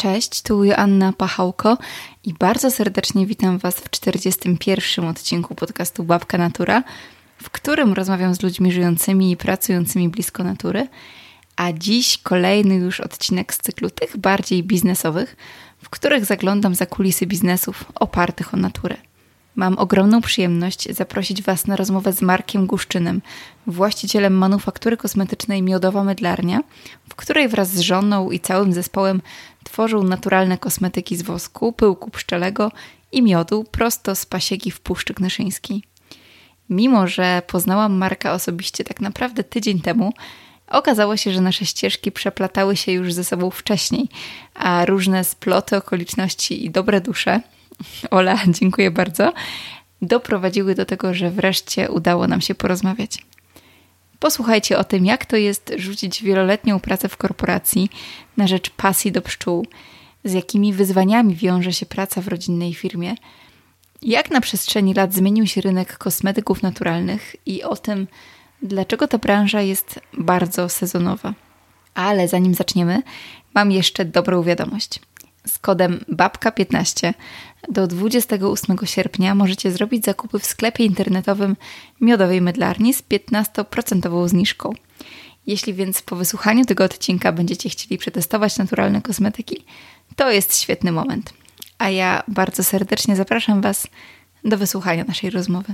Cześć, tu Joanna Pachałko i bardzo serdecznie witam Was w 41. odcinku podcastu Babka Natura, w którym rozmawiam z ludźmi żyjącymi i pracującymi blisko natury, a dziś kolejny już odcinek z cyklu tych bardziej biznesowych, w których zaglądam za kulisy biznesów opartych o naturę. Mam ogromną przyjemność zaprosić Was na rozmowę z Markiem Guszczynem, właścicielem manufaktury kosmetycznej Miodowa Mydlarnia, w której wraz z żoną i całym zespołem tworzył naturalne kosmetyki z wosku, pyłku pszczelego i miodu prosto z pasieki w Puszczy Knyszyńskiej. Mimo że poznałam Marka osobiście tak naprawdę tydzień temu, okazało się, że nasze ścieżki przeplatały się już ze sobą wcześniej, a różne sploty okoliczności i dobre dusze, Ola, dziękuję bardzo, doprowadziły do tego, że wreszcie udało nam się porozmawiać. Posłuchajcie o tym, jak to jest rzucić wieloletnią pracę w korporacji na rzecz pasji do pszczół, z jakimi wyzwaniami wiąże się praca w rodzinnej firmie, jak na przestrzeni lat zmienił się rynek kosmetyków naturalnych i o tym, dlaczego ta branża jest bardzo sezonowa. Ale zanim zaczniemy, mam jeszcze dobrą wiadomość. Z kodem BABKA15 do 28 sierpnia możecie zrobić zakupy w sklepie internetowym Miodowej Mydlarni z 15% zniżką. Jeśli więc po wysłuchaniu tego odcinka będziecie chcieli przetestować naturalne kosmetyki, to jest świetny moment. A ja bardzo serdecznie zapraszam Was do wysłuchania naszej rozmowy.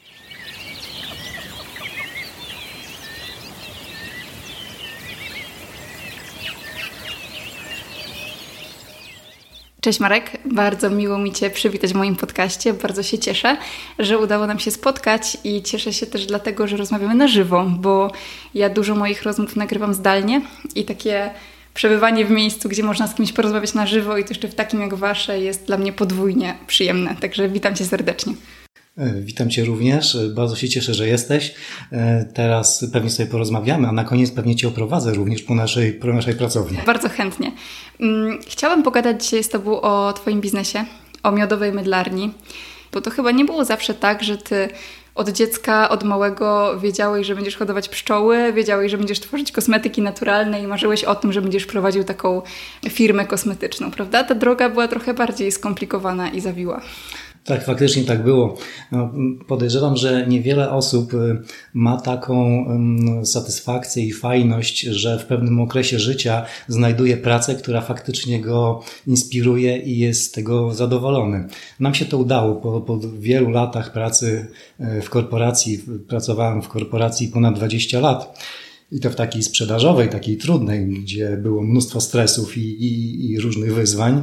Cześć Marek, bardzo miło mi Cię przywitać w moim podcaście. Bardzo się cieszę, że udało nam się spotkać i cieszę się też dlatego, że rozmawiamy na żywo, bo ja dużo moich rozmów nagrywam zdalnie i takie przebywanie w miejscu, gdzie można z kimś porozmawiać na żywo i to jeszcze w takim jak Wasze jest dla mnie podwójnie przyjemne. Także witam Cię serdecznie. Witam Cię również, bardzo się cieszę, że jesteś. Teraz pewnie sobie porozmawiamy, a na koniec pewnie Cię oprowadzę również po naszej pracowni. Bardzo chętnie. Chciałabym pogadać dzisiaj z Tobą o Twoim biznesie, o Miodowej Mydlarni, bo to chyba nie było zawsze tak, że Ty od dziecka, od małego wiedziałeś, że będziesz hodować pszczoły, wiedziałeś, że będziesz tworzyć kosmetyki naturalne i marzyłeś o tym, że będziesz prowadził taką firmę kosmetyczną, prawda? Ta droga była trochę bardziej skomplikowana i zawiła. Tak, faktycznie tak było. Podejrzewam, że niewiele osób ma taką satysfakcję i fajność, że w pewnym okresie życia znajduje pracę, która faktycznie go inspiruje i jest z tego zadowolony. Nam się to udało. Po wielu latach pracy w korporacji, pracowałem w korporacji ponad 20 lat. I to w takiej sprzedażowej, takiej trudnej, gdzie było mnóstwo stresów i różnych wyzwań,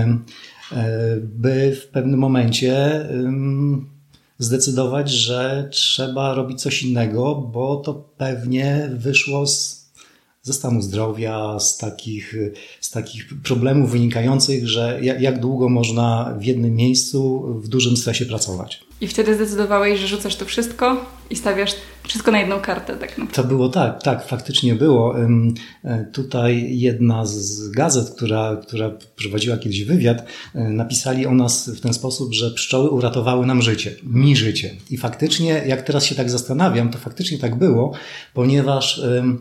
by w pewnym momencie zdecydować, że trzeba robić coś innego, bo to pewnie wyszło ze stanu zdrowia, z takich problemów wynikających, że jak długo można w jednym miejscu w dużym stresie pracować. I wtedy zdecydowałeś, że rzucasz to wszystko i stawiasz wszystko na jedną kartę. Tak naprawdę. To było tak, faktycznie było. Tutaj jedna z gazet, która prowadziła kiedyś wywiad, napisali o nas w ten sposób, że pszczoły uratowały nam życie, mi życie. I faktycznie, jak teraz się tak zastanawiam, to faktycznie tak było, ponieważ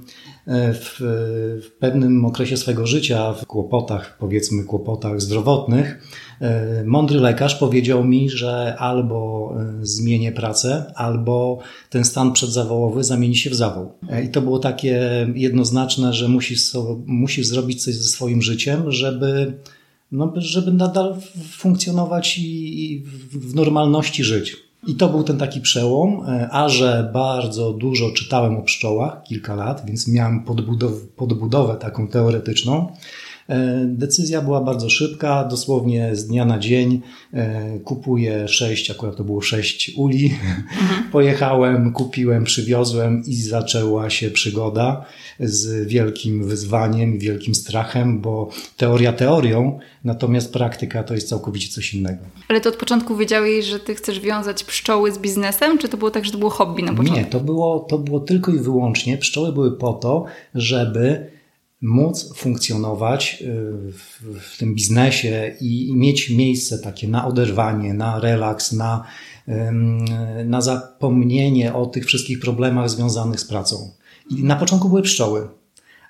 w pewnym okresie swego życia, w kłopotach zdrowotnych, mądry lekarz powiedział mi, że albo zmienię pracę, albo ten stan przedzawołowy zamieni się w zawał. I to było takie jednoznaczne, że musisz zrobić coś ze swoim życiem, żeby nadal funkcjonować i w normalności żyć. I to był ten taki przełom, a że bardzo dużo czytałem o pszczołach, kilka lat, więc miałem podbudowę taką teoretyczną. Decyzja była bardzo szybka, dosłownie z dnia na dzień kupuję akurat to było 6 uli. Pojechałem, kupiłem, przywiozłem i zaczęła się przygoda z wielkim wyzwaniem, wielkim strachem, bo teoria teorią, natomiast praktyka to jest całkowicie coś innego. Ale to od początku wiedziałeś, że ty chcesz wiązać pszczoły z biznesem, czy to było tak, że to było hobby na początku? Nie, to było tylko i wyłącznie, pszczoły były po to, żeby móc funkcjonować w tym biznesie i mieć miejsce takie na oderwanie, na relaks, na zapomnienie o tych wszystkich problemach związanych z pracą. I na początku były pszczoły,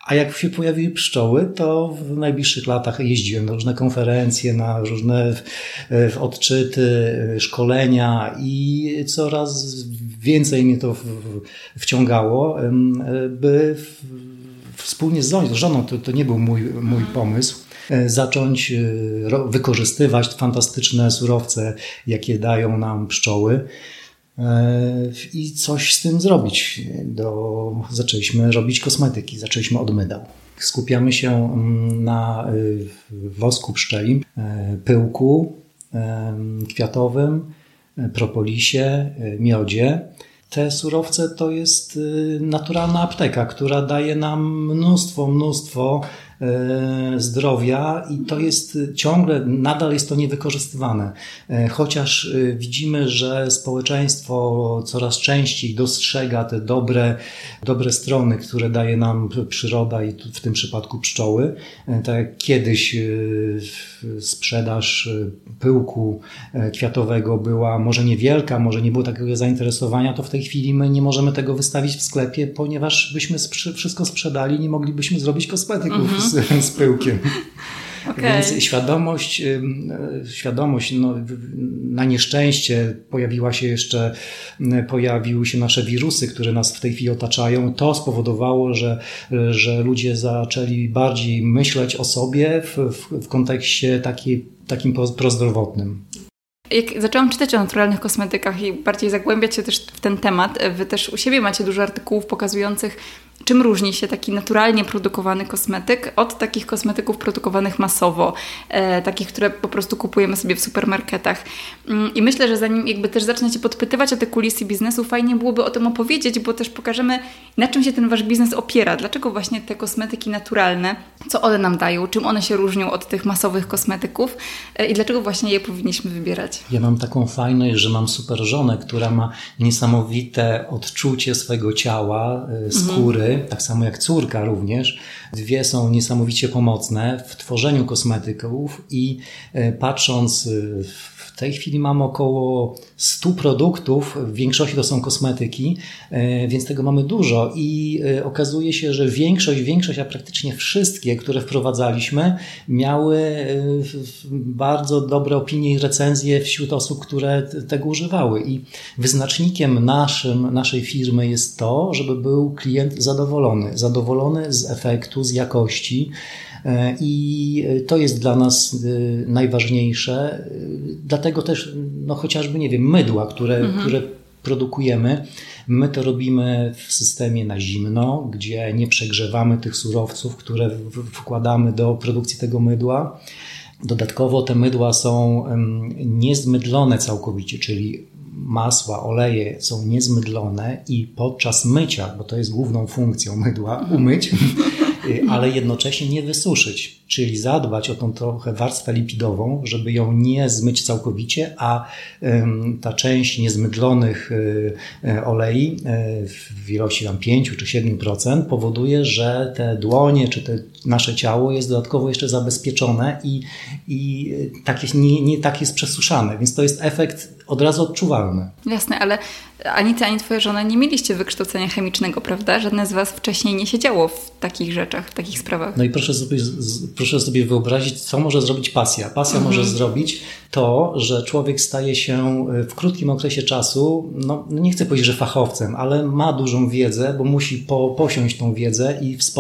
A jak się pojawiły pszczoły, to w najbliższych latach jeździłem na różne konferencje, na różne odczyty, szkolenia i coraz więcej mnie to wciągało, by wspólnie z żoną, to nie był mój pomysł, zacząć wykorzystywać fantastyczne surowce, jakie dają nam pszczoły i coś z tym zrobić. Zaczęliśmy robić kosmetyki, zaczęliśmy od mydeł. Skupiamy się na wosku pszczelim, pyłku kwiatowym, propolisie, miodzie. Te surowce to jest naturalna apteka, która daje nam mnóstwo zdrowia i to jest nadal jest to niewykorzystywane. Chociaż widzimy, że społeczeństwo coraz częściej dostrzega te dobre strony, które daje nam przyroda i w tym przypadku pszczoły. Tak jak kiedyś sprzedaż pyłku kwiatowego była może niewielka, może nie było takiego zainteresowania, to w tej chwili my nie możemy tego wystawić w sklepie, ponieważ byśmy wszystko sprzedali, nie moglibyśmy zrobić kosmetyków z pyłkiem. Okay. Więc świadomość na nieszczęście pojawiły się nasze wirusy, które nas w tej chwili otaczają. To spowodowało, że ludzie zaczęli bardziej myśleć o sobie w kontekście takim prozdrowotnym. Jak zaczęłam czytać o naturalnych kosmetykach i bardziej zagłębiać się też w ten temat, wy też u siebie macie dużo artykułów pokazujących, czym różni się taki naturalnie produkowany kosmetyk od takich kosmetyków produkowanych masowo, takich, które po prostu kupujemy sobie w supermarketach. I myślę, że zanim jakby też zaczniecie podpytywać o te kulisy biznesu, fajnie byłoby o tym opowiedzieć, bo też pokażemy, na czym się ten wasz biznes opiera. Dlaczego właśnie te kosmetyki naturalne, co one nam dają, czym one się różnią od tych masowych kosmetyków i dlaczego właśnie je powinniśmy wybierać. Ja mam taką fajność, że mam super żonę, która ma niesamowite odczucie swojego ciała, skóry, tak samo jak córka również. Dwie są niesamowicie pomocne w tworzeniu kosmetyków i patrząc, w tej chwili mam około 100 produktów, w większości to są kosmetyki, więc tego mamy dużo i okazuje się, że większość, a praktycznie wszystkie, które wprowadzaliśmy, miały bardzo dobre opinie i recenzje wśród osób, które tego używały i wyznacznikiem naszej firmy jest to, żeby był klient zadowolony z efektu, z jakości. I to jest dla nas najważniejsze. Dlatego też chociażby, mydła, które produkujemy, my to robimy w systemie na zimno, gdzie nie przegrzewamy tych surowców, które wkładamy do produkcji tego mydła. Dodatkowo te mydła są niezmydlone całkowicie, czyli masła, oleje są niezmydlone i podczas mycia, bo to jest główną funkcją mydła, umyć, ale jednocześnie nie wysuszyć, czyli zadbać o tą trochę warstwę lipidową, żeby ją nie zmyć całkowicie, a ta część niezmydlonych olei w ilości tam 5 czy 7% powoduje, że te dłonie czy nasze ciało jest dodatkowo jeszcze zabezpieczone i nie tak jest przesuszane, więc to jest efekt od razu odczuwalny. Jasne, ale ani ty, ani twoja żona nie mieliście wykształcenia chemicznego, prawda? Żadne z was wcześniej nie siedziało w takich rzeczach, w takich sprawach. No i proszę sobie wyobrazić, co może zrobić pasja. Pasja może zrobić to, że człowiek staje się w krótkim okresie czasu, nie chcę powiedzieć, że fachowcem, ale ma dużą wiedzę, bo musi posiąść tą wiedzę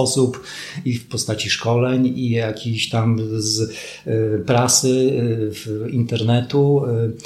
i w postaci szkoleń, i jakichś tam z prasy, internetu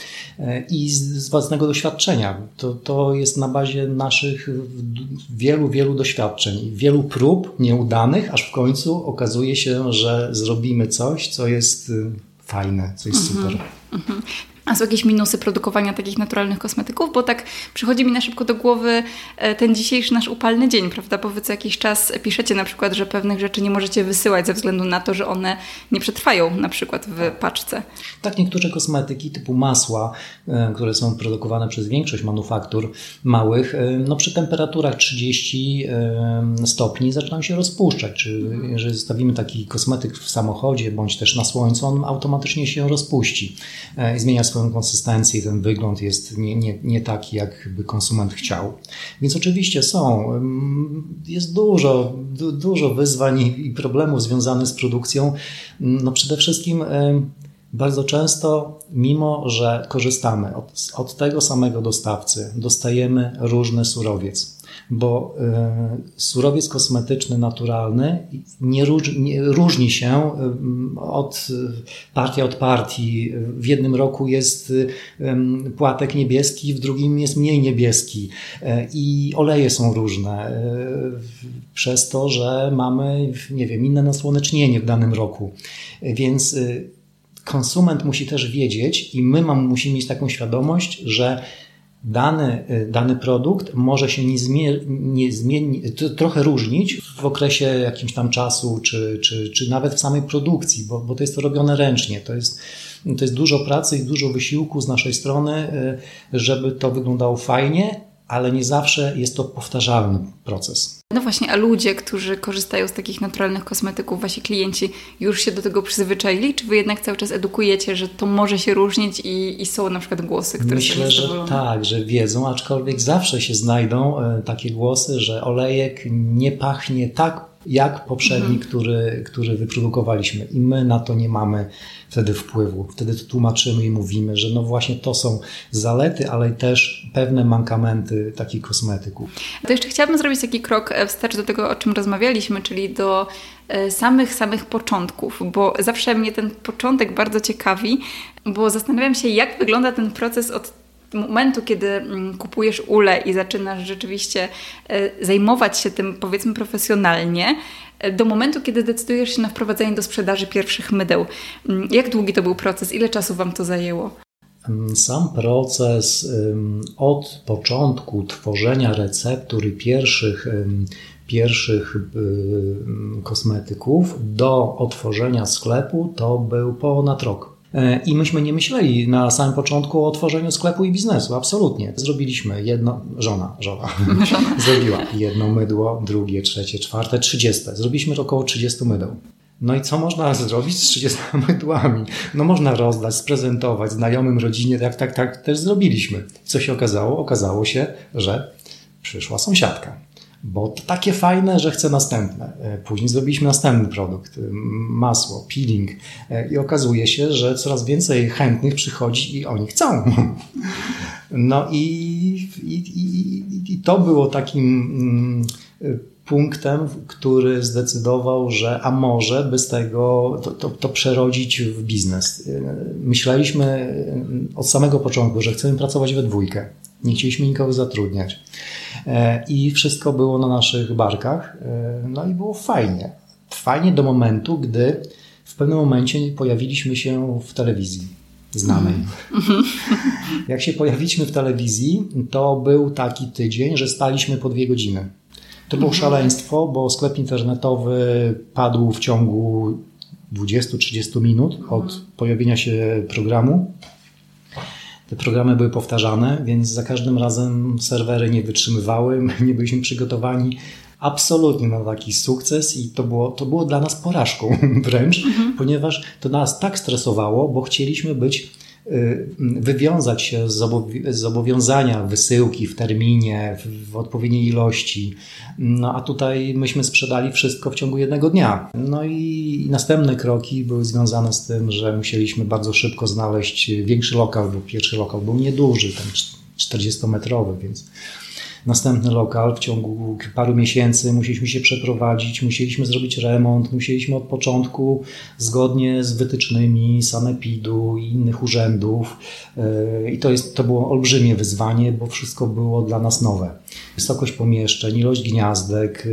i z własnego doświadczenia. To jest na bazie naszych wielu doświadczeń, wielu prób nieudanych, aż w końcu okazuje się, że zrobimy coś, co jest fajne, co jest super. A są jakieś minusy produkowania takich naturalnych kosmetyków? Bo tak przychodzi mi na szybko do głowy ten dzisiejszy nasz upalny dzień, prawda? Bo wy co jakiś czas piszecie na przykład, że pewnych rzeczy nie możecie wysyłać ze względu na to, że one nie przetrwają na przykład w paczce. Tak, niektóre kosmetyki typu masła, które są produkowane przez większość manufaktur małych, przy temperaturach 30 stopni zaczynają się rozpuszczać. Czy jeżeli zostawimy taki kosmetyk w samochodzie bądź też na słońcu, on automatycznie się rozpuści i zmienia swoją swoją konsystencję i ten wygląd jest nie taki, jakby konsument chciał. Więc oczywiście jest dużo wyzwań i problemów związanych z produkcją. No przede wszystkim bardzo często, mimo że korzystamy od tego samego dostawcy, dostajemy różny surowiec, bo surowiec kosmetyczny naturalny różni się partia od partii. W jednym roku jest płatek niebieski, w drugim jest mniej niebieski i oleje są różne przez to, że mamy, nie wiem, inne nasłonecznienie w danym roku. Więc konsument musi też wiedzieć i my musimy mieć taką świadomość, że dany produkt może się trochę różnić w okresie jakimś tam czasu, czy nawet w samej produkcji, bo to jest to robione ręcznie. To jest dużo pracy i dużo wysiłku z naszej strony, żeby to wyglądało fajnie, ale nie zawsze jest to powtarzalny proces. No właśnie, a ludzie, którzy korzystają z takich naturalnych kosmetyków, wasi klienci, już się do tego przyzwyczaili? Czy wy jednak cały czas edukujecie, że to może się różnić i są na przykład głosy, które są niezadowolone? Myślę, że tak, że wiedzą, aczkolwiek zawsze się znajdą takie głosy, że olejek nie pachnie tak jak poprzedni, który wyprodukowaliśmy. I my na to nie mamy wtedy wpływu. Wtedy to tłumaczymy i mówimy, że no właśnie to są zalety, ale też pewne mankamenty takich kosmetyków. To jeszcze chciałabym zrobić taki krok wstecz do tego, o czym rozmawialiśmy, czyli do samych początków, bo zawsze mnie ten początek bardzo ciekawi, bo zastanawiam się, jak wygląda ten proces od momentu, kiedy kupujesz ulę i zaczynasz rzeczywiście zajmować się tym, powiedzmy, profesjonalnie, do momentu, kiedy decydujesz się na wprowadzenie do sprzedaży pierwszych mydeł. Jak długi to był proces? Ile czasu wam to zajęło? Sam proces od początku tworzenia receptur i pierwszych kosmetyków do otworzenia sklepu to był ponad rok. I myśmy nie myśleli na samym początku o tworzeniu sklepu i biznesu, absolutnie. Zrobiliśmy żona zrobiła jedno mydło, drugie, trzecie, czwarte, 30. Zrobiliśmy około 30 mydeł. No i co można zrobić z 30 mydłami? No można rozdać, sprezentować znajomym, rodzinie, tak też zrobiliśmy. Co się okazało? Okazało się, że przyszła sąsiadka. Bo to takie fajne, że chce następne. Później zrobiliśmy następny produkt, masło, peeling i okazuje się, że coraz więcej chętnych przychodzi i oni chcą. No i to było takim punktem, który zdecydował, że a może by z tego to przerodzić w biznes. Myśleliśmy od samego początku, że chcemy pracować we dwójkę. Nie chcieliśmy nikogo zatrudniać. I wszystko było na naszych barkach. No i było fajnie. Fajnie do momentu, gdy w pewnym momencie pojawiliśmy się w telewizji znanej. Jak się pojawiliśmy w telewizji, to był taki tydzień, że spaliśmy po 2 godziny. To było szaleństwo, bo sklep internetowy padł w ciągu 20-30 minut od pojawienia się programu. Te programy były powtarzane, więc za każdym razem serwery nie wytrzymywały, my nie byliśmy przygotowani absolutnie na taki sukces i to było dla nas porażką wręcz, ponieważ to nas tak stresowało, bo chcieliśmy wywiązać się z zobowiązania wysyłki w terminie, w odpowiedniej ilości. No a tutaj myśmy sprzedali wszystko w ciągu 1 dnia. No i następne kroki były związane z tym, że musieliśmy bardzo szybko znaleźć większy lokal, bo pierwszy lokal był nieduży, tam 40-metrowy, więc następny lokal w ciągu paru miesięcy musieliśmy się przeprowadzić, musieliśmy zrobić remont, musieliśmy od początku zgodnie z wytycznymi sanepidu i innych urzędów i to było olbrzymie wyzwanie, bo wszystko było dla nas nowe. Wysokość pomieszczeń, ilość gniazdek,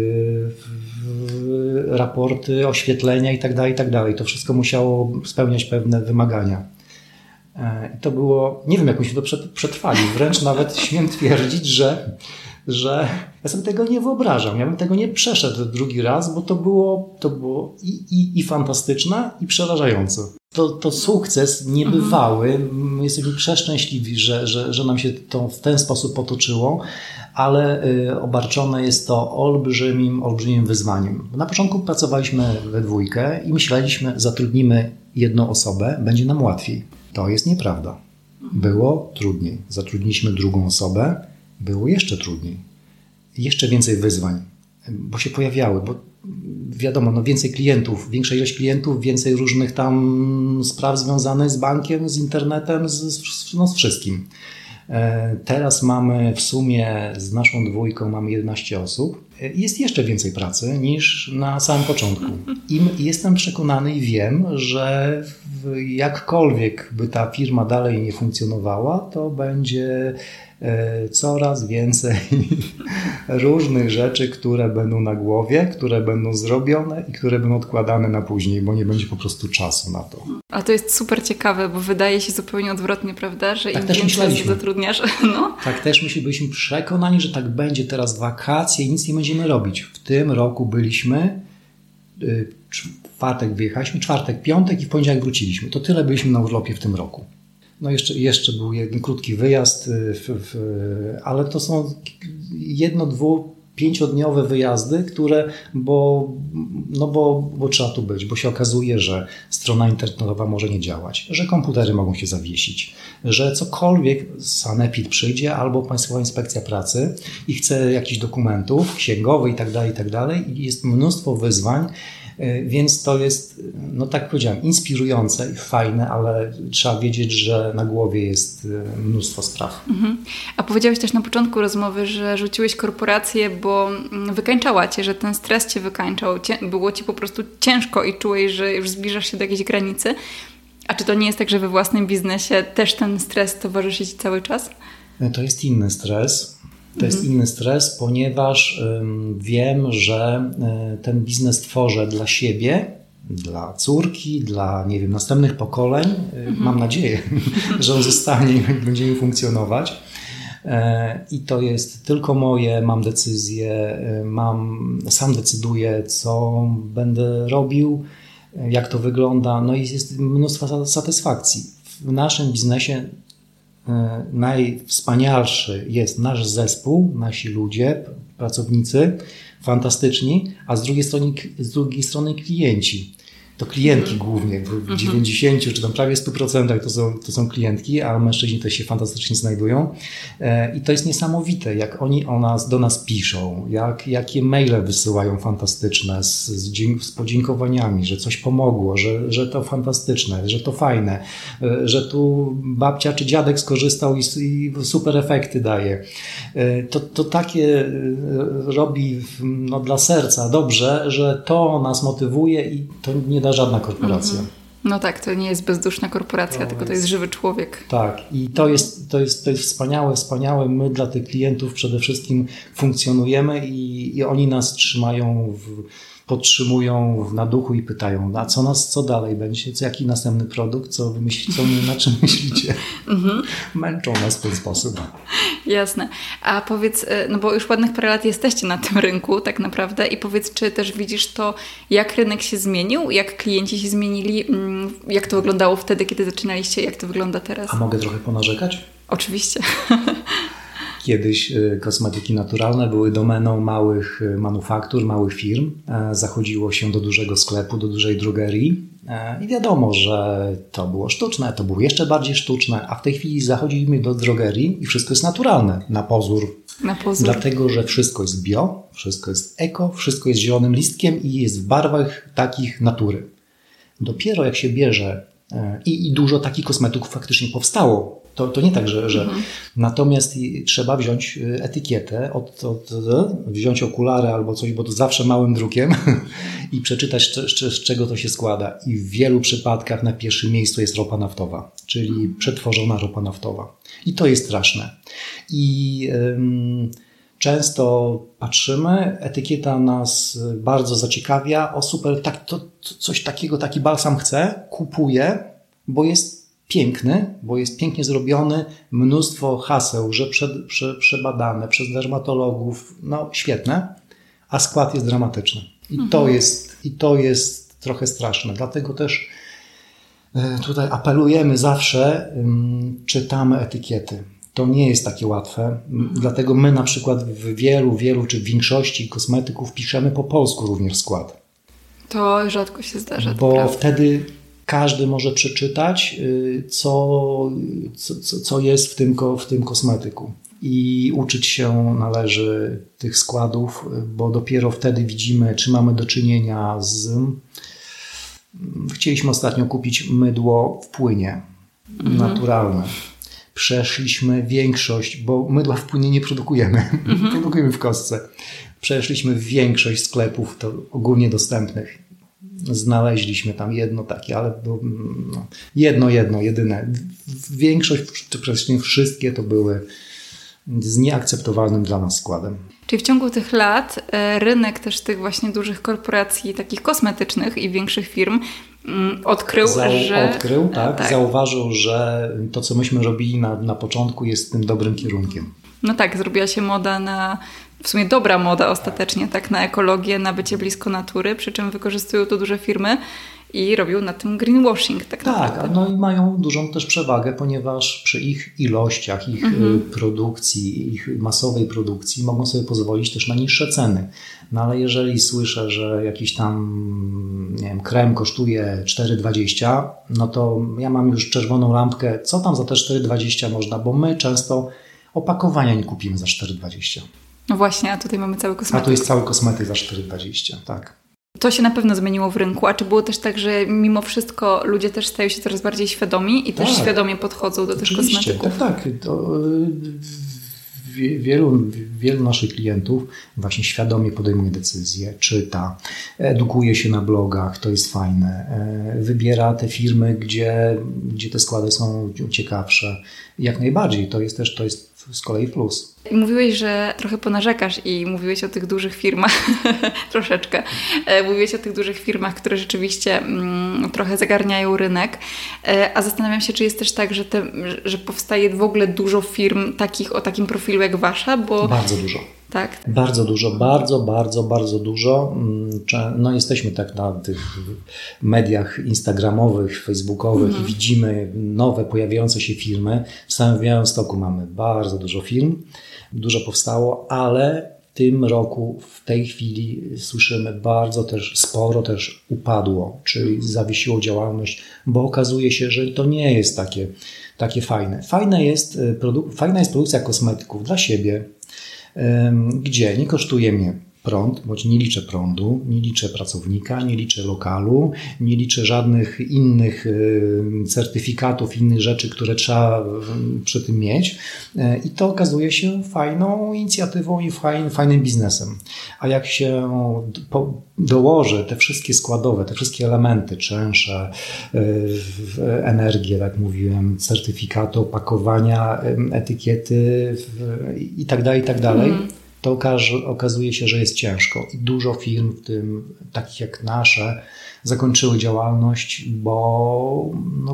raporty, oświetlenia itd. To wszystko musiało spełniać pewne wymagania. I to było, nie wiem jak myśmy to przetrwali, wręcz nawet śmiem twierdzić, że ja sobie tego nie wyobrażam, ja bym tego nie przeszedł drugi raz, bo to było i fantastyczne, i przerażające. To sukces niebywały, jesteśmy przeszczęśliwi, że nam się to w ten sposób potoczyło, ale obarczone jest to olbrzymim wyzwaniem. Na początku pracowaliśmy we dwójkę i myśleliśmy, zatrudnimy jedną osobę, będzie nam łatwiej. To jest nieprawda. Było trudniej. Zatrudniliśmy drugą osobę, było jeszcze trudniej. Jeszcze więcej wyzwań, bo się pojawiały, bo wiadomo, więcej klientów, większa ilość klientów, więcej różnych tam spraw związanych z bankiem, z internetem, z wszystkim. Teraz mamy w sumie z naszą dwójką mamy 11 osób. Jest jeszcze więcej pracy niż na samym początku. I jestem przekonany i wiem, że jakkolwiek by ta firma dalej nie funkcjonowała, to będzie coraz więcej różnych rzeczy, które będą na głowie, które będą zrobione i które będą odkładane na później, bo nie będzie po prostu czasu na to. A to jest super ciekawe, bo wydaje się zupełnie odwrotnie, prawda? Że tak im też więcej myśleliśmy. zatrudniasz. No. Tak też byliśmy przekonani, że tak będzie teraz wakacje i nic nie będziemy robić. W tym roku byliśmy, czwartek wyjechaliśmy, czwartek, piątek i w poniedziałek wróciliśmy. To tyle byliśmy na urlopie w tym roku. No jeszcze był jeden krótki wyjazd, ale to są 1-, 2-, 5-dniowe wyjazdy, które, bo trzeba tu być, bo się okazuje, że strona internetowa może nie działać, że komputery mogą się zawiesić, że cokolwiek sanepid przyjdzie albo Państwowa Inspekcja Pracy i chce jakichś dokumentów księgowych i tak dalej. I jest mnóstwo wyzwań. Więc to jest, tak jak powiedziałem, inspirujące i fajne, ale trzeba wiedzieć, że na głowie jest mnóstwo spraw. A powiedziałeś też na początku rozmowy, że rzuciłeś korporację, bo wykańczała cię, że ten stres cię wykańczał. Było ci po prostu ciężko i czułeś, że już zbliżasz się do jakiejś granicy. A czy to nie jest tak, że we własnym biznesie też ten stres towarzyszy ci cały czas? To jest inny stres. To jest inny stres, ponieważ wiem, że ten biznes tworzę dla siebie, dla córki, dla, następnych pokoleń. Mam nadzieję, że on zostanie i będziemy funkcjonować. I to jest tylko moje, mam decyzję, sam decyduję, co będę robił, jak to wygląda. No i jest mnóstwo satysfakcji. W naszym biznesie najwspanialszy jest nasz zespół, nasi ludzie, pracownicy, fantastyczni, a z drugiej strony klienci. To klientki głównie, w 90 czy tam prawie 100% to są klientki, a mężczyźni też się fantastycznie znajdują. I to jest niesamowite, jak oni do nas piszą, jakie maile wysyłają fantastyczne z podziękowaniami, że coś pomogło, że to fantastyczne, że to fajne, że tu babcia czy dziadek skorzystał i super efekty daje. To takie robi dla serca dobrze, że to nas motywuje i to nie da żadna korporacja. No tak, to nie jest bezduszna korporacja, tylko to jest żywy człowiek. Tak, i to jest wspaniałe. My dla tych klientów przede wszystkim funkcjonujemy i oni nas trzymają, podtrzymują na duchu i pytają, a co dalej będzie, jaki następny produkt, na czym myślicie? Męczą nas w ten sposób. Jasne. A powiedz, bo już ładnych parę lat jesteście na tym rynku tak naprawdę i powiedz, czy też widzisz to, jak rynek się zmienił, jak klienci się zmienili, jak to wyglądało wtedy, kiedy zaczynaliście, jak to wygląda teraz? A mogę trochę ponarzekać? Oczywiście. Kiedyś kosmetyki naturalne były domeną małych manufaktur, małych firm. Zachodziło się do dużego sklepu, do dużej drogerii i wiadomo, że to było sztuczne, to było jeszcze bardziej sztuczne, a w tej chwili zachodzimy do drogerii i wszystko jest naturalne, na pozór. Dlatego, że wszystko jest bio, wszystko jest eko, wszystko jest zielonym listkiem i jest w barwach takich natury. Dopiero jak się bierze i dużo takich kosmetyków faktycznie powstało. To nie tak, że... Natomiast trzeba wziąć etykietę, wziąć okulary albo coś, bo to zawsze małym drukiem i przeczytać, z czego to się składa. I w wielu przypadkach na pierwszym miejscu jest ropa naftowa, czyli przetworzona ropa naftowa. I to jest straszne. I często patrzymy, etykieta nas bardzo zaciekawia, o super, coś takiego, taki balsam chcę, kupuję, bo jest piękny, bo jest pięknie zrobiony, mnóstwo haseł, że przebadane przez dermatologów, świetne, a skład jest dramatyczny. I to jest trochę straszne. Dlatego też tutaj apelujemy zawsze, czytamy etykiety. To nie jest takie łatwe, dlatego my na przykład w wielu czy w większości kosmetyków piszemy po polsku również skład. To rzadko się zdarza. Bo wtedy Każdy może przeczytać, co jest w tym kosmetyku. I uczyć się należy tych składów, bo dopiero wtedy widzimy, czy mamy do czynienia z... Chcieliśmy ostatnio kupić mydło w płynie, naturalne. Przeszliśmy większość, bo mydła w płynie nie produkujemy, produkujemy w kostce. Przeszliśmy większość sklepów to ogólnie dostępnych. Znaleźliśmy tam jedno takie, ale jedyne. Większość, czy praktycznie wszystkie to były z nieakceptowalnym dla nas składem. Czyli w ciągu tych lat rynek też tych właśnie dużych korporacji, takich kosmetycznych i większych firm odkrył, zauważył, że to, co myśmy robili na początku, jest tym dobrym kierunkiem. No tak, zrobiła się moda w sumie dobra moda ostatecznie, tak, na ekologię, na bycie blisko natury, przy czym wykorzystują to duże firmy i robią na tym greenwashing tak naprawdę. Tak, no i mają dużą też przewagę, ponieważ przy ich ilościach, ich produkcji, ich masowej produkcji mogą sobie pozwolić też na niższe ceny. No ale jeżeli słyszę, że jakiś tam, nie wiem, krem kosztuje 4,20, no to ja mam już czerwoną lampkę, co tam za te 4,20 można, bo my często opakowania nie kupimy za 4,20. No właśnie, a tutaj mamy cały kosmetyk. A tu jest cały kosmetyk za 4,20, tak. To się na pewno zmieniło w rynku, a czy było też tak, że mimo wszystko ludzie też stają się coraz bardziej świadomi i też świadomie podchodzą do tych kosmetyków? Tak. Wielu naszych klientów właśnie świadomie podejmuje decyzje, czyta, edukuje się na blogach, to jest fajne, wybiera te firmy, gdzie te składy są ciekawsze. Jak najbardziej, to jest z kolei plus. Mówiłeś, że trochę ponarzekasz i mówiłeś o tych dużych firmach, troszeczkę. Mówiłeś o tych dużych firmach, które rzeczywiście trochę zagarniają rynek, a zastanawiam się, czy jest też tak, że powstaje w ogóle dużo firm takich o takim profilu jak wasza, bo... Bardzo dużo. Tak. Bardzo dużo, bardzo dużo. No jesteśmy tak na tych mediach instagramowych, facebookowych i widzimy nowe, pojawiające się firmy. W samym Białymstoku mamy bardzo dużo firm, dużo powstało, ale w tym roku, w tej chwili słyszymy sporo też upadło, czyli zawiesiło działalność, bo okazuje się, że to nie jest takie fajne. Fajna jest produkcja kosmetyków dla siebie, gdzie nie kosztuje mnie prąd, bądź nie liczę prądu, nie liczę pracownika, nie liczę lokalu, nie liczę żadnych innych certyfikatów, innych rzeczy, które trzeba przy tym mieć. I to okazuje się fajną inicjatywą i fajnym biznesem. A jak się dołoży te wszystkie składowe, te wszystkie elementy, czynsze, energię, tak mówiłem, certyfikaty, opakowania, etykiety i tak dalej, to okazuje się, że jest ciężko i dużo firm, w tym takich jak nasze, zakończyły działalność, bo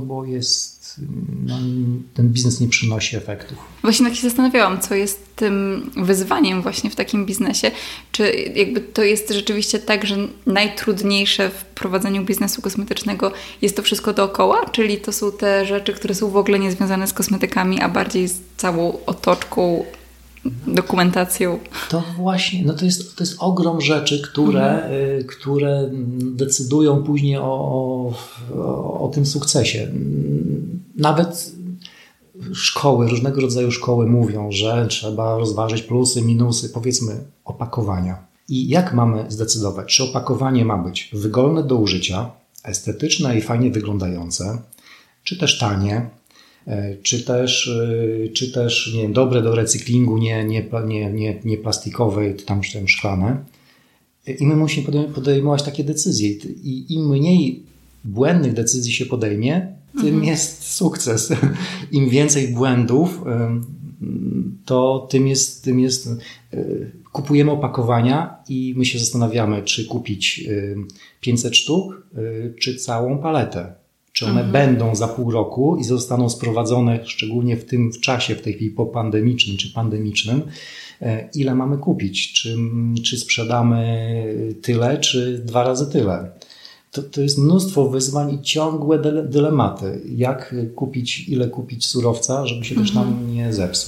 ten biznes nie przynosi efektów. Właśnie tak się zastanawiałam, co jest tym wyzwaniem właśnie w takim biznesie. Czy jakby to jest rzeczywiście tak, że najtrudniejsze w prowadzeniu biznesu kosmetycznego jest to wszystko dookoła? Czyli to są te rzeczy, które są w ogóle niezwiązane z kosmetykami, a bardziej z całą otoczką, dokumentacją. To właśnie, to jest ogrom rzeczy, które decydują później o tym sukcesie. Nawet szkoły, różnego rodzaju szkoły mówią, że trzeba rozważyć plusy, minusy, powiedzmy opakowania. I jak mamy zdecydować, czy opakowanie ma być wygodne do użycia, estetyczne i fajnie wyglądające, czy też tanie, czy też nie wiem, dobre do recyklingu, nie plastikowe, tam szklane. I my musimy podejmować takie decyzje. I im mniej błędnych decyzji się podejmie, tym jest sukces. Im więcej błędów, to tym jest kupujemy opakowania i my się zastanawiamy, czy kupić 500 sztuk, czy całą paletę. Czy one będą za pół roku i zostaną sprowadzone, szczególnie w czasie, w tej chwili popandemicznym czy pandemicznym, ile mamy kupić? Czy sprzedamy tyle, czy 2 razy tyle? To jest mnóstwo wyzwań i ciągłe dylematy. Jak kupić, ile kupić surowca, żeby się też nam nie zepsuł.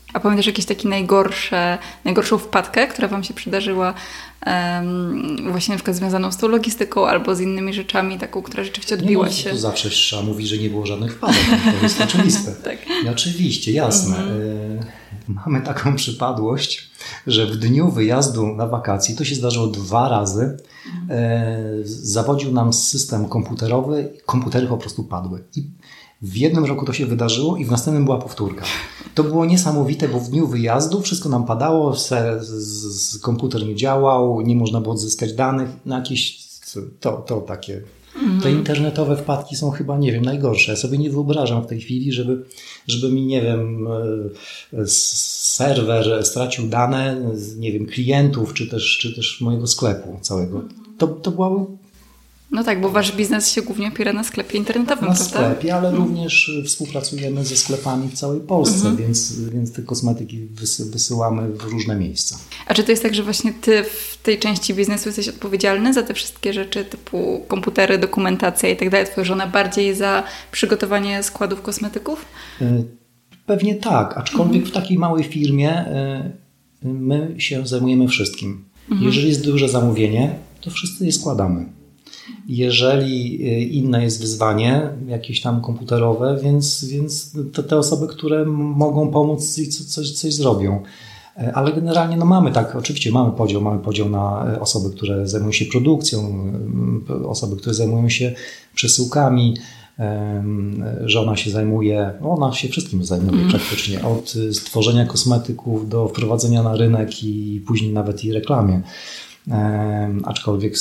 A pamiętasz jakieś takie najgorszą wpadkę, która wam się przydarzyła właśnie na przykład związaną z tą logistyką albo z innymi rzeczami, taką, która rzeczywiście odbiła się? To zawsze trzeba mówić, że nie było żadnych wpadek. To jest oczywiste. Tak. I oczywiście, jasne. Mamy taką przypadłość, że w dniu wyjazdu na wakacje, to się zdarzyło 2 razy, zawodził nam system komputerowy, komputery po prostu padły. I w jednym roku to się wydarzyło i w następnym była powtórka. To było niesamowite, bo w dniu wyjazdu wszystko nam padało, komputer nie działał, nie można było odzyskać danych, to takie. Te internetowe wpadki są chyba, nie wiem, najgorsze. Ja sobie nie wyobrażam w tej chwili, żeby mi, nie wiem, serwer stracił dane, nie wiem, klientów, czy też mojego sklepu całego. To byłaby... No tak, bo wasz biznes się głównie opiera na sklepie internetowym, na prawda? sklepie, ale również współpracujemy ze sklepami w całej Polsce, więc te kosmetyki wysyłamy w różne miejsca. A czy to jest tak, że właśnie ty w tej części biznesu jesteś odpowiedzialny za te wszystkie rzeczy typu komputery, dokumentacja i tak dalej? Twoja żona bardziej za przygotowanie składów kosmetyków? Pewnie tak, aczkolwiek w takiej małej firmie my się zajmujemy wszystkim. Jeżeli jest duże zamówienie, to wszyscy je składamy. Jeżeli inne jest wyzwanie, jakieś tam komputerowe, więc to te osoby, które mogą pomóc i coś zrobią. Ale generalnie oczywiście mamy podział na osoby, które zajmują się produkcją, osoby, które zajmują się przesyłkami. Żona się zajmuje, ona się wszystkim zajmuje praktycznie, od stworzenia kosmetyków do wprowadzenia na rynek i później nawet i reklamie. Aczkolwiek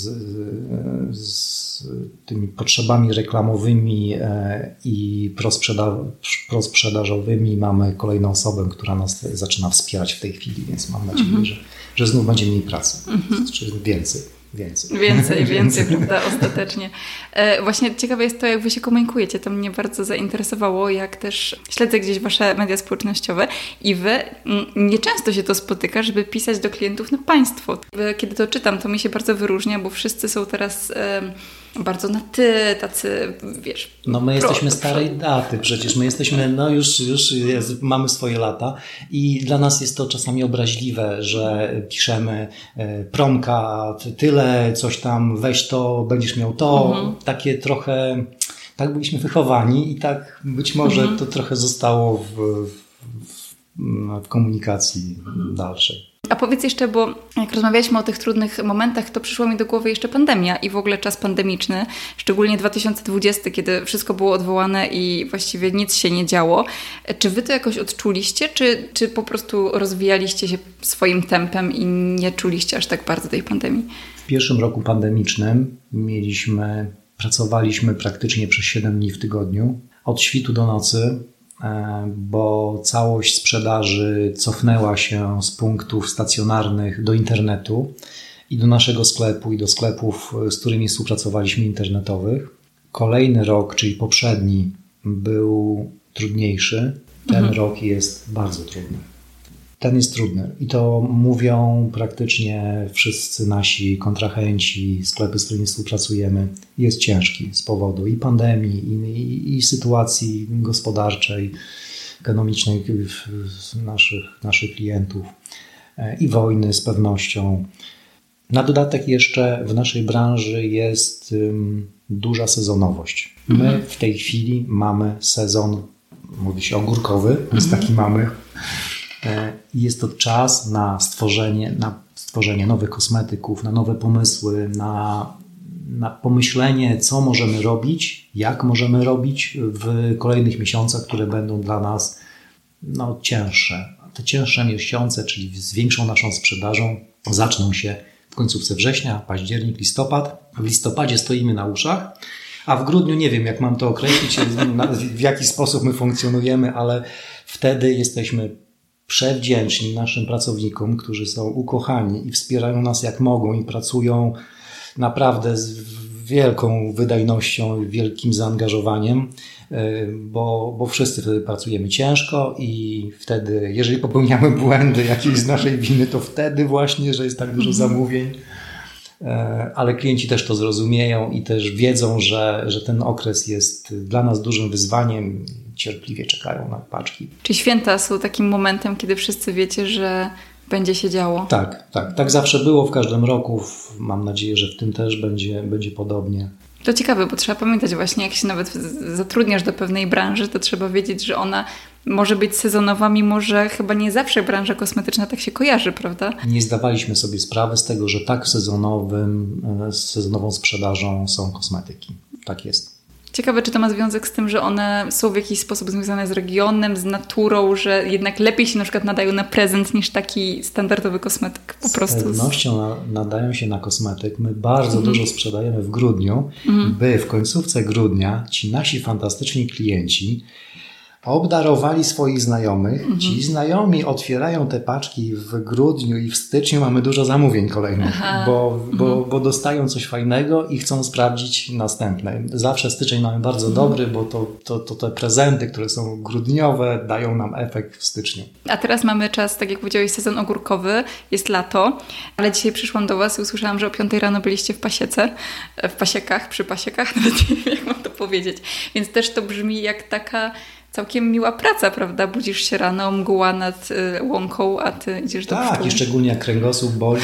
z tymi potrzebami reklamowymi i prosprzedażowymi mamy kolejną osobę, która nas zaczyna wspierać w tej chwili, więc mam nadzieję, że znów będzie mniej pracy, czy więcej. Więcej, prawda, ostatecznie. Właśnie ciekawe jest to, jak wy się komunikujecie. To mnie bardzo zainteresowało, jak też śledzę gdzieś wasze media społecznościowe i wy nieczęsto się to spotyka, żeby pisać do klientów na państwo. Kiedy to czytam, to mi się bardzo wyróżnia, bo wszyscy są teraz bardzo na ty, tacy, wiesz... No my jesteśmy starej daty przecież, my jesteśmy, mamy swoje lata i dla nas jest to czasami obraźliwe, że piszemy promka, tyle, coś tam, weź to, będziesz miał to, takie trochę, tak byliśmy wychowani i tak być może to trochę zostało w komunikacji dalszej. A powiedz jeszcze, bo jak rozmawialiśmy o tych trudnych momentach, to przyszła mi do głowy jeszcze pandemia i w ogóle czas pandemiczny, szczególnie 2020, kiedy wszystko było odwołane i właściwie nic się nie działo. Czy wy to jakoś odczuliście, czy po prostu rozwijaliście się swoim tempem i nie czuliście aż tak bardzo tej pandemii? W pierwszym roku pandemicznym pracowaliśmy praktycznie przez 7 dni w tygodniu, od świtu do nocy, bo całość sprzedaży cofnęła się z punktów stacjonarnych do internetu i do naszego sklepu i do sklepów, z którymi współpracowaliśmy, internetowych. Kolejny rok, czyli poprzedni, był trudniejszy. Ten rok jest bardzo trudny. Ten jest trudny i to mówią praktycznie wszyscy nasi kontrahenci, sklepy, z którymi współpracujemy. Jest ciężki z powodu i pandemii, i sytuacji gospodarczej, ekonomicznej naszych klientów i wojny z pewnością. Na dodatek jeszcze w naszej branży jest duża sezonowość. My w tej chwili mamy sezon, mówi się ogórkowy, więc taki mamy. Jest to czas na stworzenie nowych kosmetyków, na nowe pomysły, na pomyślenie, co możemy robić, jak możemy robić w kolejnych miesiącach, które będą dla nas cięższe. Te cięższe miesiące, czyli z większą naszą sprzedażą, zaczną się w końcówce września, październik, listopad. W listopadzie stoimy na uszach, a w grudniu nie wiem, jak mam to określić, w jaki sposób my funkcjonujemy, ale wtedy jesteśmy przewdzięczni naszym pracownikom, którzy są ukochani i wspierają nas jak mogą i pracują naprawdę z wielką wydajnością i wielkim zaangażowaniem, bo wszyscy wtedy pracujemy ciężko i wtedy, jeżeli popełniamy błędy jakieś z naszej winy, to wtedy właśnie, że jest tak dużo zamówień, ale klienci też to zrozumieją i też wiedzą, że ten okres jest dla nas dużym wyzwaniem. Cierpliwie czekają na paczki. Czy święta są takim momentem, kiedy wszyscy wiecie, że będzie się działo? Tak zawsze było w każdym roku. Mam nadzieję, że w tym też będzie podobnie. To ciekawe, bo trzeba pamiętać właśnie, jak się nawet zatrudniasz do pewnej branży, to trzeba wiedzieć, że ona może być sezonowa, mimo że chyba nie zawsze branża kosmetyczna tak się kojarzy, prawda? Nie zdawaliśmy sobie sprawy z tego, że tak sezonową sprzedażą są kosmetyki. Tak jest. Ciekawe, czy to ma związek z tym, że one są w jakiś sposób związane z regionem, z naturą, że jednak lepiej się na przykład nadają na prezent niż taki standardowy kosmetyk po prostu. Z pewnością nadają się na kosmetyk. My bardzo dużo sprzedajemy w grudniu, by w końcówce grudnia ci nasi fantastyczni klienci obdarowali swoich znajomych. Ci znajomi otwierają te paczki w grudniu i w styczniu mamy dużo zamówień kolejnych, bo dostają coś fajnego i chcą sprawdzić następne. Zawsze styczeń mamy bardzo dobry, bo to te prezenty, które są grudniowe, dają nam efekt w styczniu. A teraz mamy czas, tak jak powiedziałeś, sezon ogórkowy, jest lato, ale dzisiaj przyszłam do Was i usłyszałam, że o 5 rano byliście w pasiece, przy pasiekach, nawet nie wiem, jak mam to powiedzieć. Więc też to brzmi jak taka całkiem miła praca, prawda? Budzisz się rano, mgła nad łąką, a ty idziesz do Tak, i szczególnie jak kręgosłup boli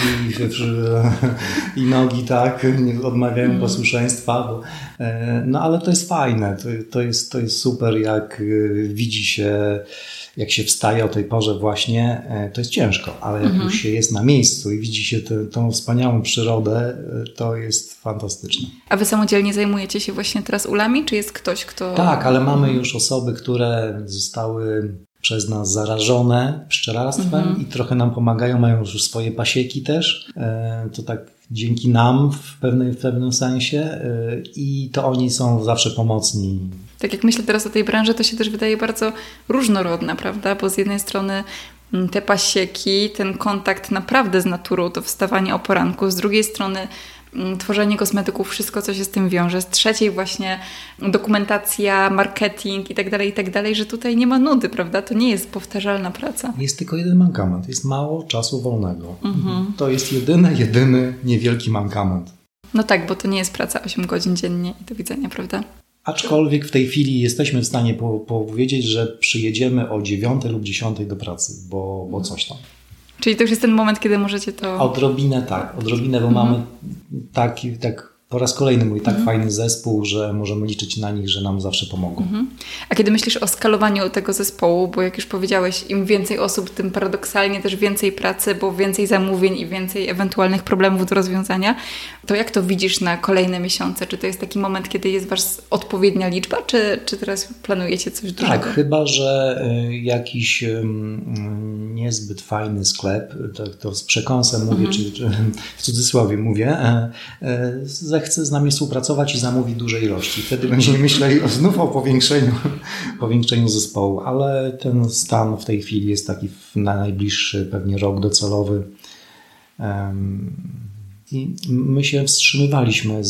i nogi tak odmawiają posłuszeństwa. No ale to jest fajne, to jest super, jak widzi się, jak się wstaje o tej porze właśnie, to jest ciężko, ale jak już się jest na miejscu i widzi się tą wspaniałą przyrodę, to jest fantastyczne. A wy samodzielnie zajmujecie się właśnie teraz ulami, czy jest ktoś, kto... Tak, ale mamy już osoby, które zostały przez nas zarażone pszczelarstwem i trochę nam pomagają, mają już swoje pasieki też. To tak dzięki nam w pewnym sensie i to oni są zawsze pomocni. Tak jak myślę teraz o tej branży, to się też wydaje bardzo różnorodna, prawda? Bo z jednej strony te pasieki, ten kontakt naprawdę z naturą, to wstawanie o poranku, z drugiej strony tworzenie kosmetyków, wszystko, co się z tym wiąże. Z trzeciej właśnie dokumentacja, marketing i tak dalej, że tutaj nie ma nudy, prawda? To nie jest powtarzalna praca. Jest tylko jeden mankament. Jest mało czasu wolnego. To jest jedyny niewielki mankament. No tak, bo to nie jest praca 8 godzin dziennie i do widzenia, prawda? Aczkolwiek w tej chwili jesteśmy w stanie powiedzieć, że przyjedziemy o 9 lub 10 do pracy, bo coś tam. Czyli to już jest ten moment, kiedy możecie to... Odrobinę, bo mamy tak po raz kolejny mój fajny zespół, że możemy liczyć na nich, że nam zawsze pomogą. A kiedy myślisz o skalowaniu tego zespołu, bo jak już powiedziałeś, im więcej osób, tym paradoksalnie też więcej pracy, bo więcej zamówień i więcej ewentualnych problemów do rozwiązania, to jak to widzisz na kolejne miesiące? Czy to jest taki moment, kiedy jest was odpowiednia liczba, czy teraz planujecie coś dużego? Tak, chyba że jakiś niezbyt fajny sklep, to z przekąsem mówię, czy w cudzysłowie mówię, zechce z nami współpracować i zamówi duże ilości. Wtedy będziemy myśleli znów o powiększeniu zespołu, ale ten stan w tej chwili jest taki na najbliższy pewnie rok docelowy. I my się wstrzymywaliśmy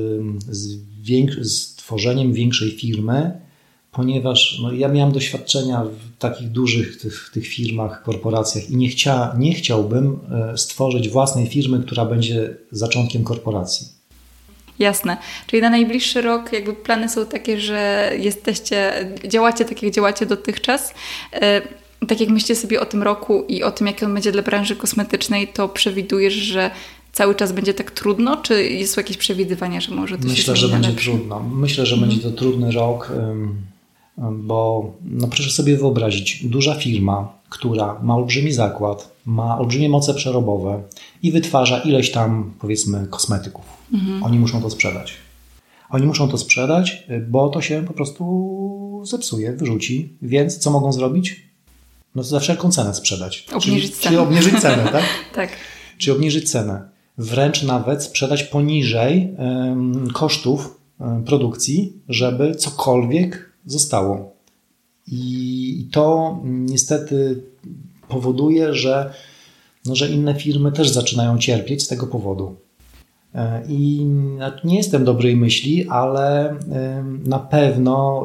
z tworzeniem większej firmy, ponieważ ja miałem doświadczenia w takich dużych tych firmach, korporacjach i nie chciałbym stworzyć własnej firmy, która będzie zaczątkiem korporacji. Jasne. Czyli na najbliższy rok jakby plany są takie, że działacie tak, jak działacie dotychczas. Tak jak myślicie sobie o tym roku i o tym, jak on będzie dla branży kosmetycznej, to przewidujesz, że cały czas będzie tak trudno? Czy są jakieś przewidywania, że może to się zmieni? Myślę, że będzie trudno. Myślę, że będzie to trudny rok, bo proszę sobie wyobrazić, duża firma, która ma olbrzymi zakład, ma olbrzymie moce przerobowe i wytwarza ileś tam, powiedzmy, kosmetyków. Oni muszą to sprzedać. Oni muszą to sprzedać, bo to się po prostu zepsuje, wyrzuci. Więc co mogą zrobić? No to za wszelką cenę sprzedać. Czyli obniżyć cenę, tak? Tak. Czyli obniżyć cenę. Wręcz nawet sprzedać poniżej kosztów produkcji, żeby cokolwiek zostało. I to niestety powoduje, że inne firmy też zaczynają cierpieć z tego powodu. I nie jestem dobrej myśli, ale na pewno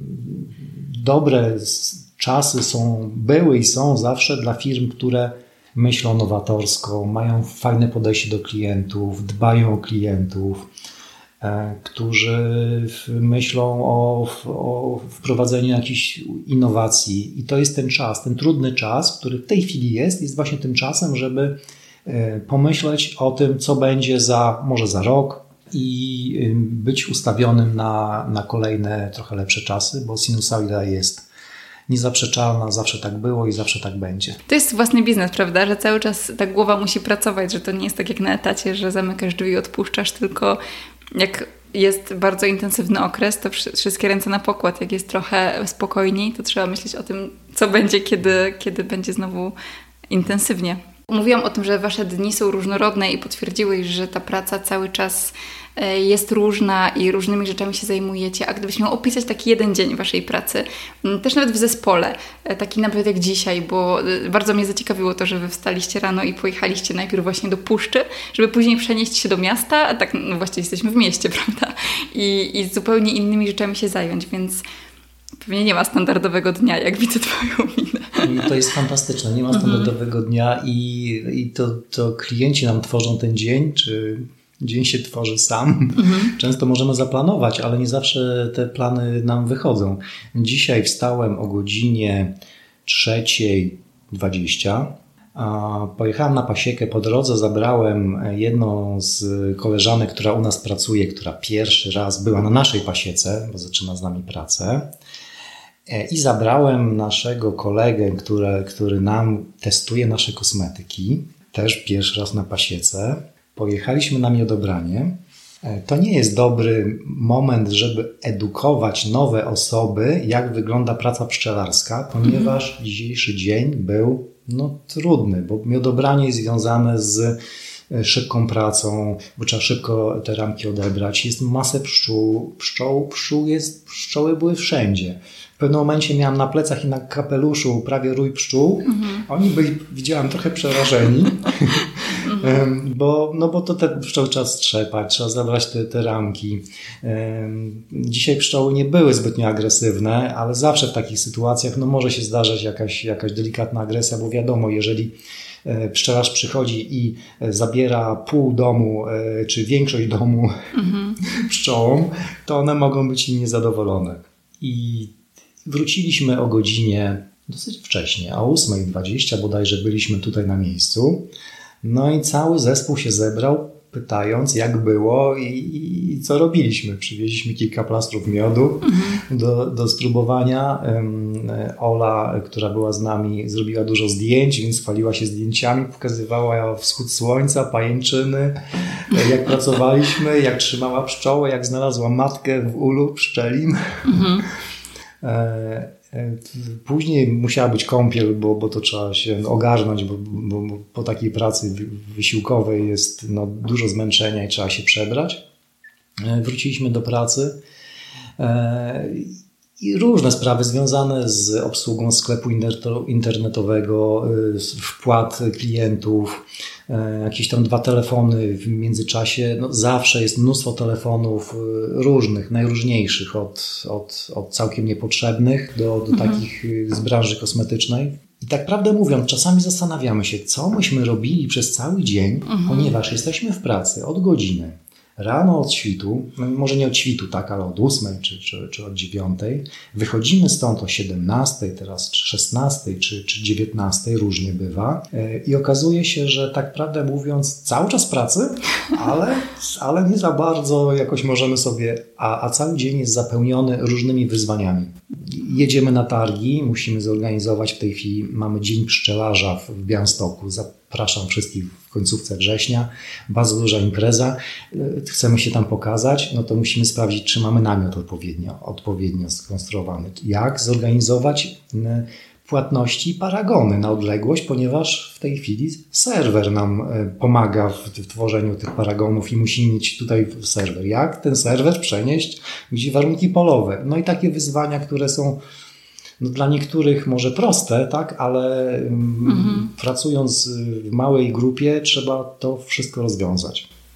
dobre czasy były i są zawsze dla firm, które myślą nowatorsko, mają fajne podejście do klientów, dbają o klientów, którzy myślą o wprowadzeniu jakichś innowacji. I to jest ten czas, ten trudny czas, który w tej chwili jest właśnie tym czasem, żeby pomyśleć o tym, co będzie może za rok i być ustawionym na kolejne, trochę lepsze czasy, bo sinusoida jest niezaprzeczalna, zawsze tak było i zawsze tak będzie. To jest własny biznes, prawda? Że cały czas ta głowa musi pracować, że to nie jest tak jak na etacie, że zamykasz drzwi i odpuszczasz, tylko jak jest bardzo intensywny okres, to wszystkie ręce na pokład. Jak jest trochę spokojniej, to trzeba myśleć o tym, co będzie, kiedy będzie znowu intensywnie. Mówiłam o tym, że wasze dni są różnorodne i potwierdziłeś, że ta praca cały czas jest różna i różnymi rzeczami się zajmujecie. A gdybyś miał opisać taki jeden dzień waszej pracy, też nawet w zespole, taki nawet jak dzisiaj, bo bardzo mnie zaciekawiło to, że wy wstaliście rano i pojechaliście najpierw właśnie do Puszczy, żeby później przenieść się do miasta, a tak no właściwie jesteśmy w mieście, prawda? I zupełnie innymi rzeczami się zająć, więc pewnie nie ma standardowego dnia, jak widzę twoją minę. I to jest fantastyczne, nie ma standardowego dnia i to klienci nam tworzą ten dzień, czy dzień się tworzy sam. Często możemy zaplanować, ale nie zawsze te plany nam wychodzą. Dzisiaj wstałem o godzinie 3:20. Pojechałem na pasiekę, po drodze zabrałem jedną z koleżanek, która u nas pracuje, która pierwszy raz była na naszej pasiece, bo zaczyna z nami pracę. I zabrałem naszego kolegę, który nam testuje nasze kosmetyki, też pierwszy raz na pasiece. Pojechaliśmy na miodobranie. To nie jest dobry moment, żeby edukować nowe osoby, jak wygląda praca pszczelarska, ponieważ dzisiejszy dzień był trudny, bo miodobranie jest związane z szybką pracą, bo trzeba szybko te ramki odebrać. Jest masę pszczoły były wszędzie. W pewnym momencie miałem na plecach i na kapeluszu prawie rój pszczół. Oni byli, widziałem, trochę przerażeni, bo to te pszczoły trzeba strzepać, trzeba zabrać te ramki. Dzisiaj pszczoły nie były zbytnio agresywne, ale zawsze w takich sytuacjach może się zdarzać jakaś delikatna agresja, bo wiadomo, jeżeli pszczelarz przychodzi i zabiera pół domu, czy większość domu pszczołom, to one mogą być niezadowolone. I wróciliśmy o godzinie dosyć wcześnie, o 8:20 bodajże byliśmy tutaj na miejscu. No i cały zespół się zebrał, pytając, jak było i co robiliśmy. Przywieźliśmy kilka plastrów miodu do spróbowania. Ola, która była z nami, zrobiła dużo zdjęć, więc chwaliła się zdjęciami, pokazywała wschód słońca, pajęczyny, jak pracowaliśmy, jak trzymała pszczołę, jak znalazła matkę w ulu pszczelim. Później musiała być kąpiel, bo to trzeba się ogarnąć, bo po takiej pracy wysiłkowej jest dużo zmęczenia i trzeba się przebrać. Wróciliśmy do pracy i różne sprawy związane z obsługą sklepu internetowego, wpłat klientów, jakieś tam 2 telefony w międzyczasie. Zawsze jest mnóstwo telefonów różnych, najróżniejszych, od całkiem niepotrzebnych do takich z branży kosmetycznej. I tak prawdę mówiąc, czasami zastanawiamy się, co myśmy robili przez cały dzień, ponieważ jesteśmy w pracy od godziny rano od świtu, może nie od świtu, tak, ale od 8 czy od 9. Wychodzimy stąd o 17, teraz 16 czy 19, różnie bywa. I okazuje się, że tak prawdę mówiąc, cały czas pracy, ale nie za bardzo jakoś możemy sobie, a cały dzień jest zapełniony różnymi wyzwaniami. Jedziemy na targi, musimy zorganizować, w tej chwili mamy Dzień Pszczelarza w Białymstoku. Zapraszam wszystkich w końcówce września. Bardzo duża impreza. Chcemy się tam pokazać, to musimy sprawdzić, czy mamy namiot odpowiednio skonstruowany. Jak zorganizować płatności i paragony na odległość, ponieważ w tej chwili serwer nam pomaga w tworzeniu tych paragonów i musimy mieć tutaj serwer. Jak ten serwer przenieść, gdzie warunki polowe? I takie wyzwania, które są dla niektórych może proste, tak, ale pracując w małej grupie trzeba to wszystko rozwiązać.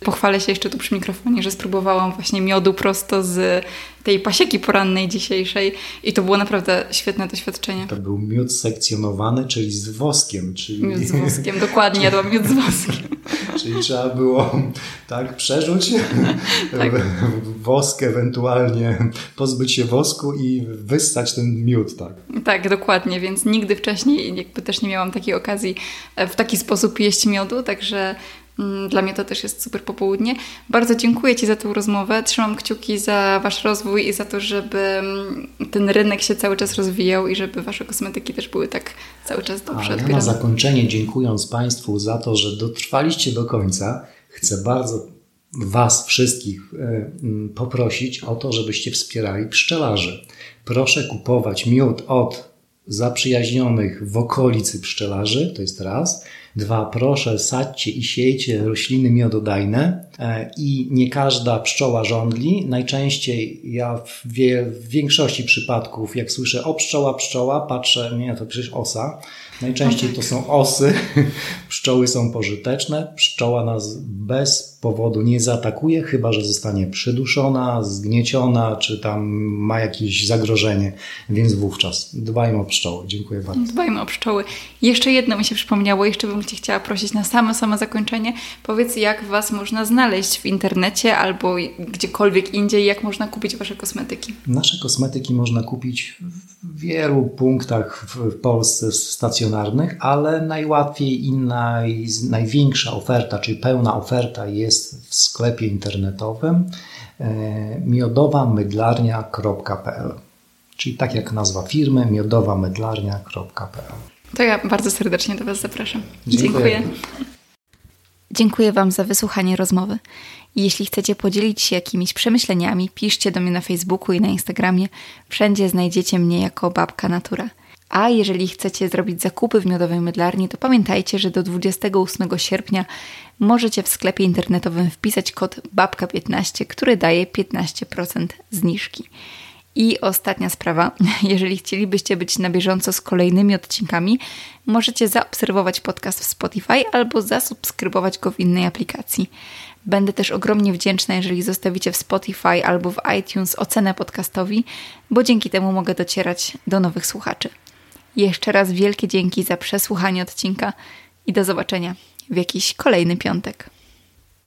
Pochwalę się jeszcze tu przy mikrofonie, że spróbowałam właśnie miodu prosto z tej pasieki porannej dzisiejszej i to było naprawdę świetne doświadczenie. To był miód sekcjonowany, czyli z woskiem. Miód z woskiem, dokładnie, jadłam miód z woskiem. Czyli trzeba było tak przerzuć tak. Wosk, ewentualnie pozbyć się wosku i wyssać ten miód. Tak. Tak, dokładnie, więc nigdy wcześniej jakby też nie miałam takiej okazji w taki sposób jeść miodu, także dla mnie to też jest super popołudnie. Bardzo dziękuję Ci za tę rozmowę. Trzymam kciuki za Wasz rozwój i za to, żeby ten rynek się cały czas rozwijał i żeby Wasze kosmetyki też były tak cały czas dobrze odbierane. Na zakończenie, dziękując Państwu za to, że dotrwaliście do końca, chcę bardzo Was wszystkich poprosić o to, żebyście wspierali pszczelarzy. Proszę kupować miód od zaprzyjaźnionych w okolicy pszczelarzy, to jest raz. 2, proszę sadźcie i siejcie rośliny miododajne i nie każda pszczoła żądli. Najczęściej ja w większości przypadków, jak słyszę o pszczoła, patrzę, nie, to przecież osa. Najczęściej to są osy. Pszczoły są pożyteczne. Pszczoła nas bez powodu nie zaatakuje, chyba że zostanie przyduszona, zgnieciona, czy tam ma jakieś zagrożenie. Więc wówczas dbajmy o pszczoły. Dziękuję bardzo. Dbajmy o pszczoły. Jeszcze jedno mi się przypomniało. Jeszcze bym Cię chciała prosić na same zakończenie. Powiedz, jak Was można znaleźć w internecie albo gdziekolwiek indziej, jak można kupić Wasze kosmetyki? Nasze kosmetyki można kupić w wielu punktach w Polsce stacjonarnych, ale najłatwiej i największa oferta, czyli pełna oferta jest w sklepie internetowym miodowamydlarnia.pl, czyli tak jak nazwa firmy, miodowamydlarnia.pl. To ja bardzo serdecznie do Was zapraszam. Dziękuję. Dziękuję Wam za wysłuchanie rozmowy. Jeśli chcecie podzielić się jakimiś przemyśleniami, piszcie do mnie na Facebooku i na Instagramie. Wszędzie znajdziecie mnie jako Babka Natura. A jeżeli chcecie zrobić zakupy w Miodowej Mydlarni, to pamiętajcie, że do 28 sierpnia możecie w sklepie internetowym wpisać kod BABKA15, który daje 15% zniżki. I ostatnia sprawa, jeżeli chcielibyście być na bieżąco z kolejnymi odcinkami, możecie zaobserwować podcast w Spotify albo zasubskrybować go w innej aplikacji. Będę też ogromnie wdzięczna, jeżeli zostawicie w Spotify albo w iTunes ocenę podcastowi, bo dzięki temu mogę docierać do nowych słuchaczy. Jeszcze raz wielkie dzięki za przesłuchanie odcinka i do zobaczenia w jakiś kolejny piątek.